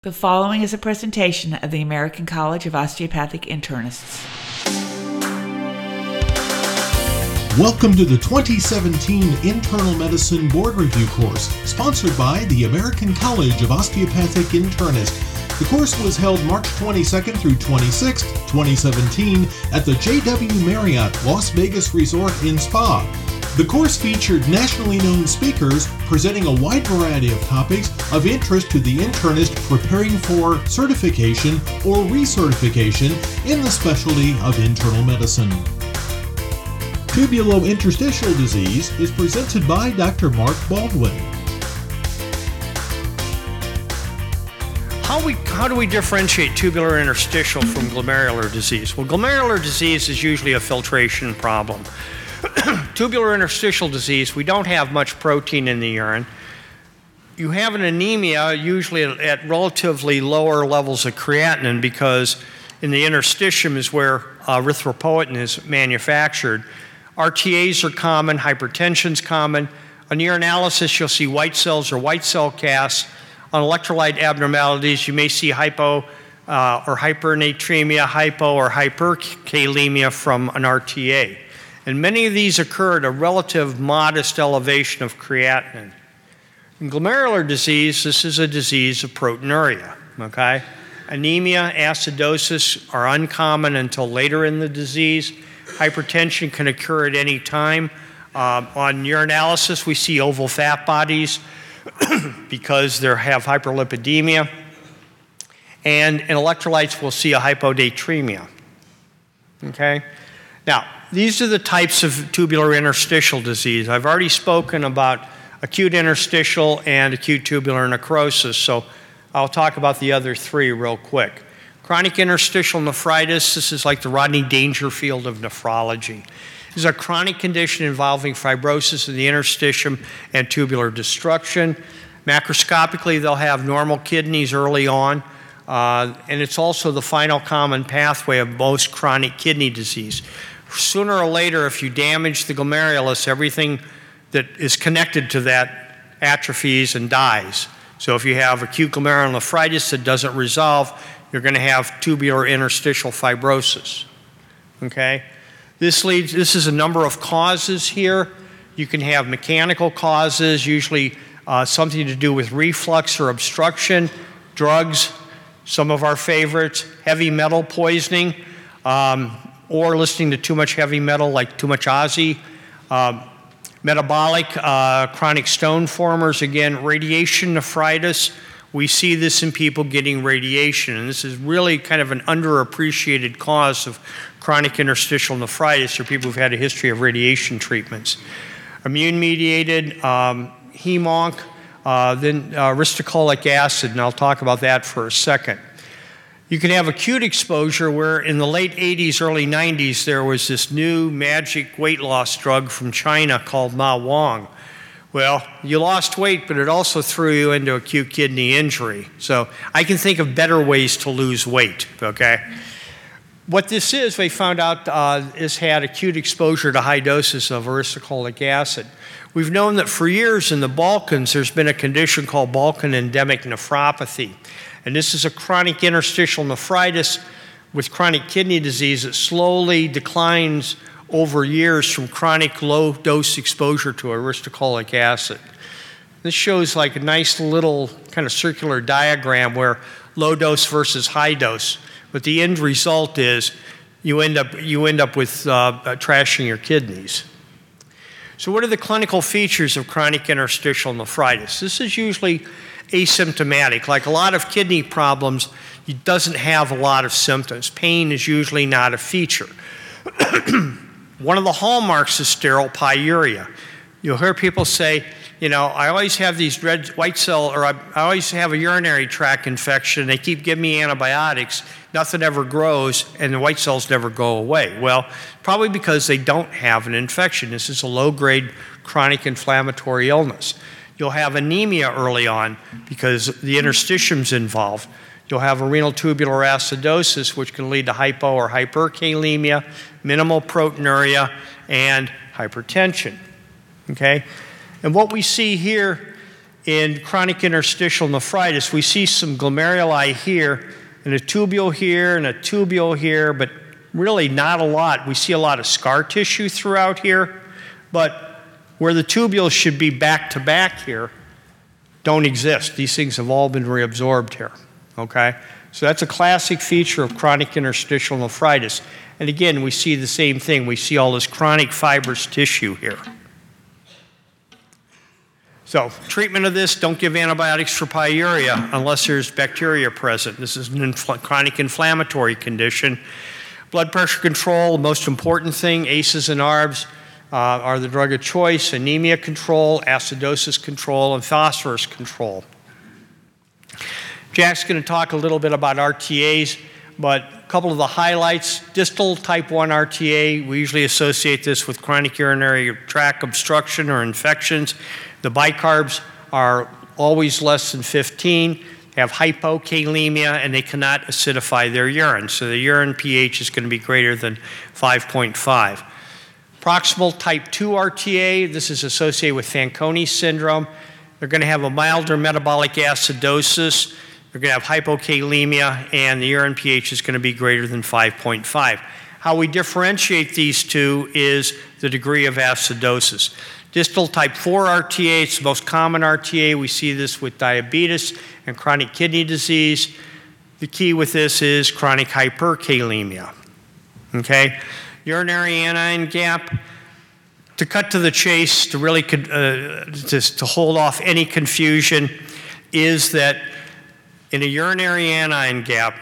The following is a presentation of the American College of Osteopathic Internists. Welcome to the 2017 Internal Medicine Board Review course, sponsored by the American College of Osteopathic Internists. The course was held March 22nd through 26th, 2017 at the JW Marriott Las Vegas Resort in Spa. The course featured nationally known speakers presenting a wide variety of topics of interest to the internist preparing for certification or recertification in the specialty of internal medicine. Tubulointerstitial disease is presented by Dr. Mark Baldwin. How do we differentiate tubular interstitial from glomerular disease? Well, glomerular disease is usually a filtration problem. Tubular interstitial disease, we don't have much protein in the urine. You have an anemia usually at relatively lower levels of creatinine because in the interstitium is where erythropoietin is manufactured. RTAs are common, hypertension's common. On urinalysis, you'll see white cells or white cell casts. On electrolyte abnormalities, you may see hypo or hypernatremia, hypo or hyperkalemia from an RTA. And many of these occur at a relative modest elevation of creatinine. In glomerular disease, this is a disease of proteinuria, okay? Anemia, acidosis are uncommon until later in the disease. Hypertension can occur at any time. On urinalysis, we see oval fat bodies because they have hyperlipidemia. And in electrolytes, we'll see a hyponatremia, okay? Now, these are the types of tubular interstitial disease. I've already spoken about acute interstitial and acute tubular necrosis, so I'll talk about the other three real quick. Chronic interstitial nephritis, this is like the Rodney Dangerfield of nephrology. This is a chronic condition involving fibrosis of the interstitium and tubular destruction. Macroscopically, they'll have normal kidneys early on, and it's also the final common pathway of most chronic kidney disease. Sooner or later, if you damage the glomerulus, everything that is connected to that atrophies and dies. So if you have acute glomerulonephritis that doesn't resolve, you're going to have tubular interstitial fibrosis. Okay? This is a number of causes here. You can have mechanical causes, usually something to do with reflux or obstruction, drugs, some of our favorites, heavy metal poisoning, or listening to too much heavy metal, like too much Ozzy. Metabolic, chronic stone formers, again, radiation nephritis. We see this in people getting radiation, and this is really kind of an underappreciated cause of chronic interstitial nephritis for people who've had a history of radiation treatments. Immune-mediated, hem-onc, then ursodeoxycholic acid, and I'll talk about that for a second. You can have acute exposure where in the late 80s, early 90s, there was this new magic weight loss drug from China called Ma Wang. Well, you lost weight, but it also threw you into acute kidney injury. So I can think of better ways to lose weight, okay? What this is, they found out is had acute exposure to high doses of ursodeoxycholic acid. We've known that for years in the Balkans, there's been a condition called Balkan endemic nephropathy. And this is a chronic interstitial nephritis with chronic kidney disease that slowly declines over years from chronic low-dose exposure to ursodeoxycholic acid. This shows like a nice little kind of circular diagram where low dose versus high dose. But the end result is you end up with trashing your kidneys. So what are the clinical features of chronic interstitial nephritis? This is usually asymptomatic. Like a lot of kidney problems, it doesn't have a lot of symptoms. Pain is usually not a feature. One of the hallmarks is sterile pyuria. You'll hear people say, you know, I always have these red white cell, or I always have a urinary tract infection. They keep giving me antibiotics. Nothing ever grows, and the white cells never go away. Well, probably because they don't have an infection. This is a low-grade chronic inflammatory illness. You'll have anemia early on because the interstitium's involved. You'll have a renal tubular acidosis, which can lead to hypo or hyperkalemia, minimal proteinuria, and hypertension. Okay? And what we see here In chronic interstitial nephritis, we see some glomeruli here, and a tubule here, and a tubule here, but really not a lot. We see a lot of scar tissue throughout here, but where the tubules should be back to back here don't exist. These things have all been reabsorbed here, okay? So that's a classic feature of chronic interstitial nephritis. And again, we see the same thing. We see all this chronic fibrous tissue here. So treatment of this, don't give antibiotics for pyuria unless there's bacteria present. This is a chronic inflammatory condition. Blood pressure control, the most important thing, ACEs and ARBs are the drug of choice. Anemia control, acidosis control, and phosphorus control. Jack's going to talk a little bit about RTAs, but a couple of the highlights. Distal type 1 RTA, we usually associate this with chronic urinary tract obstruction or infections. The bicarbs are always less than 15. They have hypokalemia, and they cannot acidify their urine. So the urine pH is going to be greater than 5.5. Proximal type 2 RTA, this is associated with Fanconi syndrome. They're going to have a milder metabolic acidosis. They're going to have hypokalemia, and the urine pH is going to be greater than 5.5. How we differentiate these two is the degree of acidosis. Distal type 4 RTA, it's the most common RTA. We see this with diabetes and chronic kidney disease. The key with this is chronic hyperkalemia. Okay? Urinary anion gap. To cut to the chase, to really just to hold off any confusion, is that in a urinary anion gap,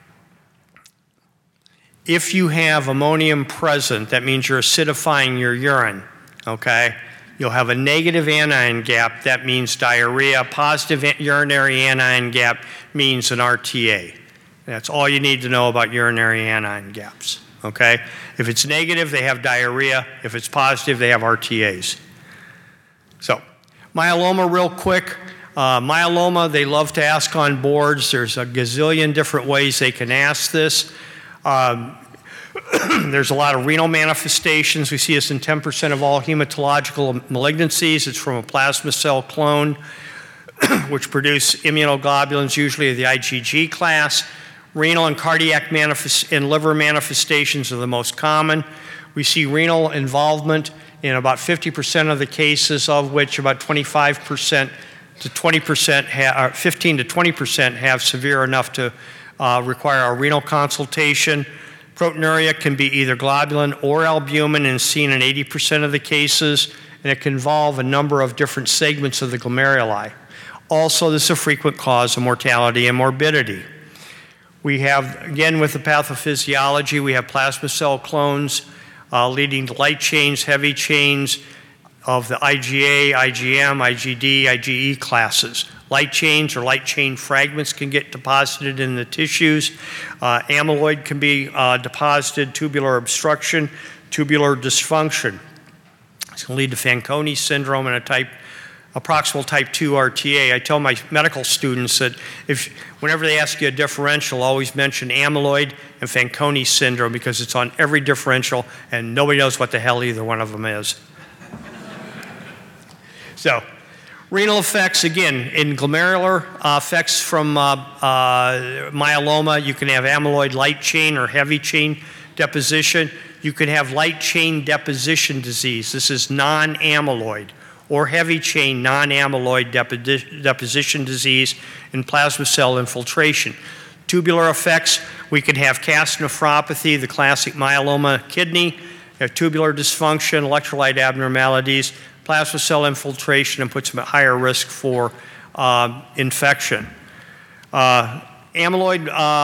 if you have ammonium present, that means you're acidifying your urine, okay? You'll have a negative anion gap, that means diarrhea. Positive urinary anion gap means an RTA. That's all you need to know about urinary anion gaps, okay? If it's negative, they have diarrhea. If it's positive, they have RTAs. So, myeloma real quick. Myeloma, they love to ask on boards. There's a gazillion different ways they can ask this. There's a lot of renal manifestations. We see this in 10% of all hematological malignancies. It's from a plasma cell clone, which produce immunoglobulins, usually of the IgG class. Renal and cardiac and liver manifestations are the most common. We see renal involvement in about 50% of the cases, of which about 25% to 20%, 15 to 20% have severe enough to require a renal consultation. Proteinuria can be either globulin or albumin and is seen in 80% of the cases, and it can involve a number of different segments of the glomeruli. Also, this is a frequent cause of mortality and morbidity. We have, again, with the pathophysiology, we have plasma cell clones leading to light chains, heavy chains of the IgA, IgM, IgD, IgE classes. Light chains or light chain fragments can get deposited in the tissues. Amyloid can be deposited, tubular obstruction, tubular dysfunction. It's going to lead to Fanconi syndrome and a proximal type 2 RTA. I tell my medical students that whenever they ask you a differential, always mention amyloid and Fanconi syndrome because it's on every differential and nobody knows what the hell either one of them is. So, renal effects, again, in glomerular effects from myeloma, you can have amyloid light chain or heavy chain deposition. You can have light chain deposition disease. This is non-amyloid, or heavy chain non-amyloid deposition disease in plasma cell infiltration. Tubular effects, we can have cast nephropathy, the classic myeloma kidney, have tubular dysfunction, electrolyte abnormalities, plasma cell infiltration, and puts them at higher risk for infection. Amyloid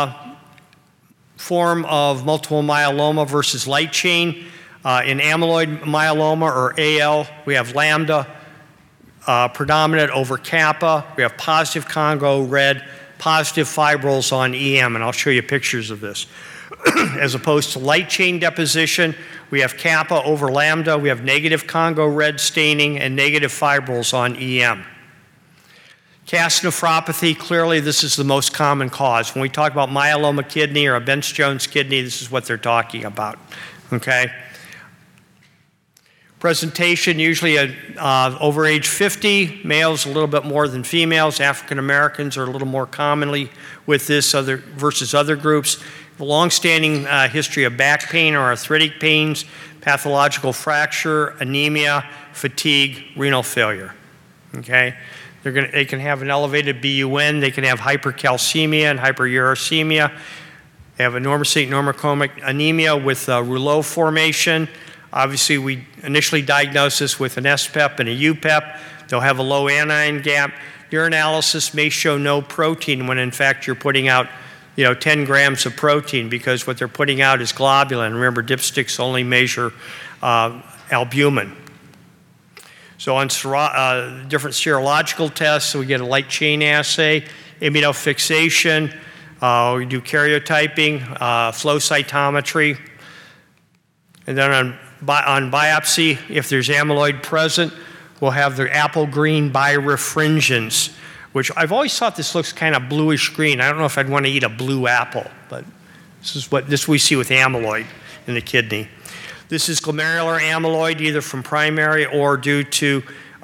form of multiple myeloma versus light chain. In amyloid myeloma, or AL, we have lambda predominant over kappa. We have positive Congo red, positive fibrils on EM, and I'll show you pictures of this. As opposed to light chain deposition, we have kappa over lambda, we have negative Congo red staining, and negative fibrils on EM. Cast nephropathy, clearly this is the most common cause. When we talk about myeloma kidney or a Bence-Jones kidney, this is what they're talking about, okay? Presentation, usually over age 50, males a little bit more than females. African Americans are a little more commonly with this versus other groups. A long-standing history of back pain or arthritic pains, pathological fracture, anemia, fatigue, renal failure. Okay? They can have an elevated BUN, they can have hypercalcemia and hyperuricemia. They have a normocyte-normochromic anemia with rouleau formation. Obviously, we initially diagnose this with an SPEP and a UPEP. They'll have a low anion gap. Urinalysis may show no protein when in fact you're putting out 10 grams of protein, because what they're putting out is globulin. Remember, dipsticks only measure albumin. So on different serological tests, we get a light chain assay, immunofixation, we do karyotyping, flow cytometry, and then on biopsy, if there's amyloid present, we'll have the apple green birefringence, which I've always thought this looks kind of bluish green. I don't know if I'd want to eat a blue apple, but this is what we see with amyloid in the kidney. This is glomerular amyloid, either from primary or due to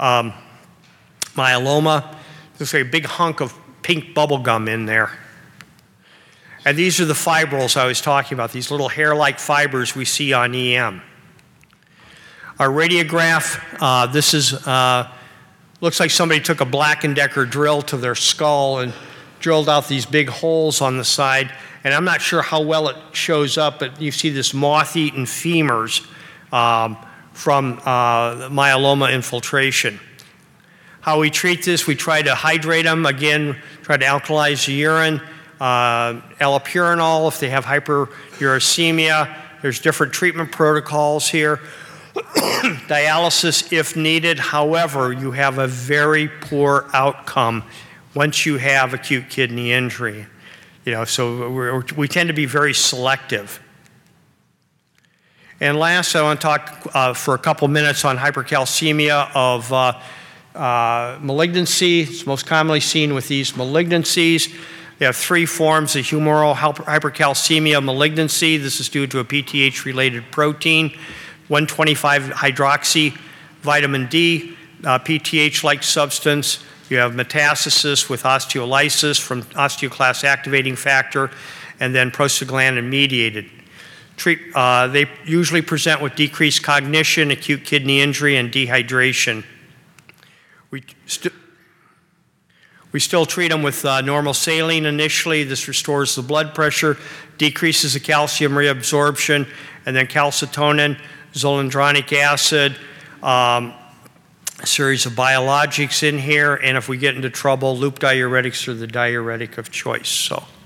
myeloma. There's a big hunk of pink bubble gum in there. And these are the fibrils I was talking about, these little hair-like fibers we see on EM. Our radiograph, this is, looks like somebody took a Black & Decker drill to their skull and drilled out these big holes on the side. And I'm not sure how well it shows up, but you see this moth-eaten femurs from myeloma infiltration. How we treat this, we try to hydrate them. Again, try to alkalize the urine. Allopurinol if they have hyperuricemia. There's different treatment protocols here. Dialysis if needed. However, you have a very poor outcome once you have acute kidney injury. So we tend to be very selective. And last, I want to talk for a couple minutes on hypercalcemia of malignancy. It's most commonly seen with these malignancies. They have three forms of humoral hypercalcemia malignancy. This is due to a PTH-related protein, 1,25-hydroxy vitamin D, PTH-like substance. You have metastasis with osteolysis from osteoclast activating factor, and then prostaglandin-mediated. They usually present with decreased cognition, acute kidney injury, and dehydration. We still treat them with normal saline initially. This restores the blood pressure, decreases the calcium reabsorption, and then calcitonin, zoledronic acid, a series of biologics in here, and if we get into trouble, loop diuretics are the diuretic of choice. So.